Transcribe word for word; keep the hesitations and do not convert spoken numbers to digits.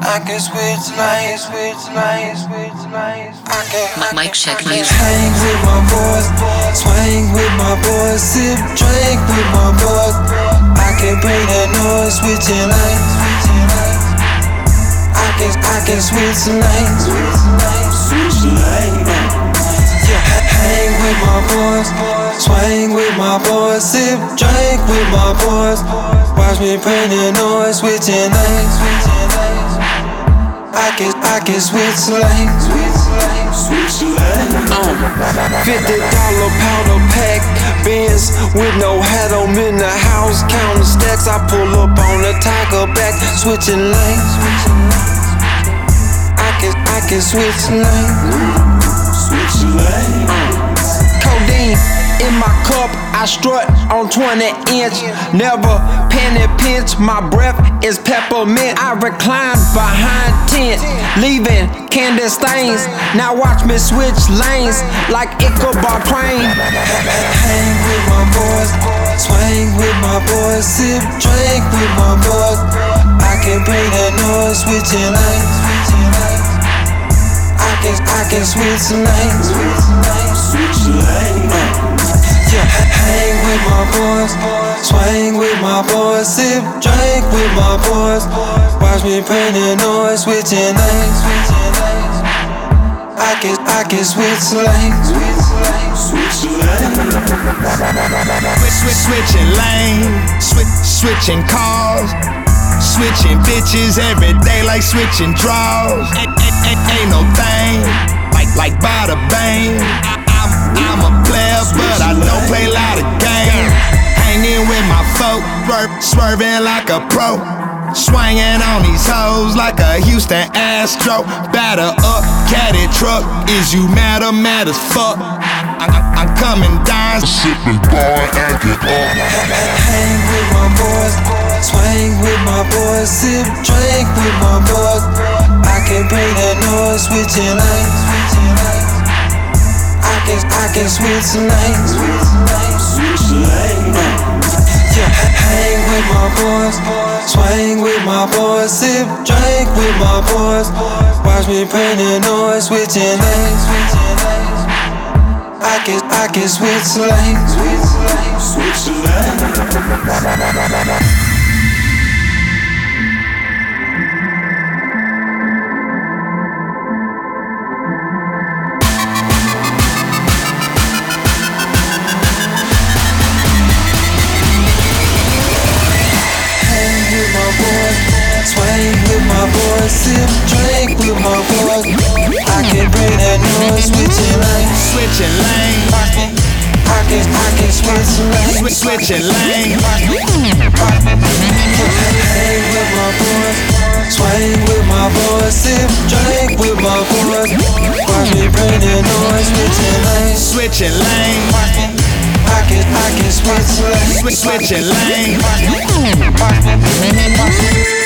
I can switch lanes, switch lanes, switch lanes. I can, I Mic check can music. hang with my boys, swing with my boys, sip, drink with my boys. I can bring that noise, switching lanes, switching lanes. I can, I can switch lanes, switch lanes. Yeah, hang with my boys, swing with my boys, sip, drink with my boys. Watch me bring that noise, switching lanes, switching lanes. I can, I can switch lanes, switch lanes, switch lanes. Um, fifty dollar powder pack, Benz with no hat. I'm in the house counting stacks. I pull up on the tiger back, switching lanes, switching lanes. I can, I can switch lanes, switch lanes. Codeine in my cup, I strut on twenty inch. Never penny pinch, my breath is peppermint. I recline behind tent, leaving candy stains. Now watch me switch lanes like Ichabod Crane. Hang with my boys, swing with my boys, sip, drink with my boys. I can bring that noise, switching lanes, switching lanes. I can, I can switch lanes, switch lanes, switch lanes. Yeah, hang with my boys, swing with my boys, sip, drink with my boys. Watch me bring the noise, switching lanes, switching lanes. I can, I can switch lanes, switch lanes, switch lanes. Switch, switching lanes, switch, switching cars, switching bitches every day like switching draws. Ain't, ain't, ain't, ain't no thing like like bada bang. I'm, I'm a player, but I don't play a lot of games. Hanging with my folk, swerv, swerving like a pro. Swinging on these hoes like a Houston Astro. Batter up, caddy truck. Is you mad or mad as fuck? I, I, I'm coming down, sipping bar, acting up. Hang with my boys, swing with my boys, sip, drink with my boys. I can bring that noise, switching lanes, switching lanes. I can, I can switch lanes, switch lanes, switch lanes. Yeah, hang with my boys, swing with my boys, sip, drink with my boys. Watch me bring the noise, switching lanes, switching lanes. I can, I can switch lanes, switch lanes, switch lanes. Swing with my boys, sip, drink with my boys. I can bring that noise, switching lanes, switching lanes. I can, I can switch lanes, Sw- switching lanes. Hang with my boys, swing with my boys, sip, drink with my boys. Watch me bring that noise, switching lanes, switching lanes. I can, I can switch lanes, Sw- switching lanes.